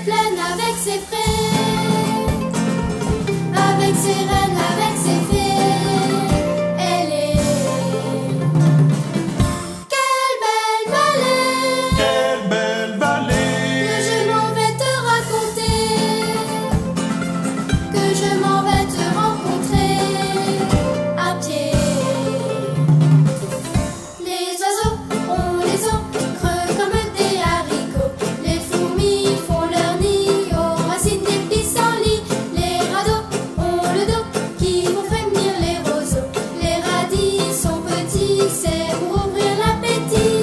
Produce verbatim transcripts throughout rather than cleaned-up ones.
plaines avec ses frais, avec ses reines, avec ses fées. Elle est. Quelle belle vallée, Quelle belle vallée que je m'en vais te raconter, que je m'en vais te rencontrer à pied. Les oiseaux ont les os creux comme des haricots. Les fourmis font leur nid aux racines des pissenlits. Les radeaux ont le dos qui font frémir les roseaux. Les radis sont petits, c'est pour ouvrir l'appétit.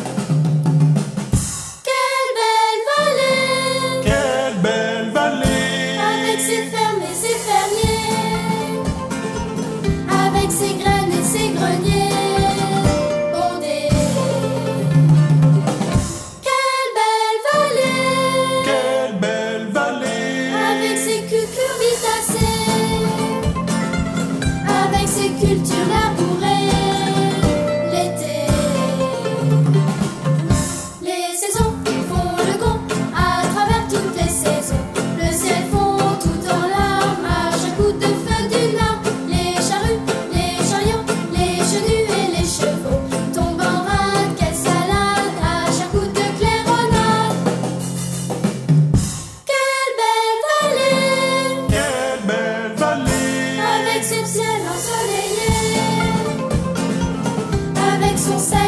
Quelle belle vallée, Quelle belle vallée avec ses fermes et ses fermiers, avec ses graines et ses greniers bondés. Quelle belle vallée, Quelle belle vallée avec ses cucurbitacées, avec ses cultures labourées l'été. Les saisons font le gond à travers toutes les saisons. Le ciel fond tout en larmes à chaque coup de feu du nord. Les charrues, les chariots, les chenus et les chevaux tombent en rade, quelle salade à chaque coup de claironnade. Quelle belle vallée, Quelle belle vallée avec ce ciel ensoleillé, avec son ciel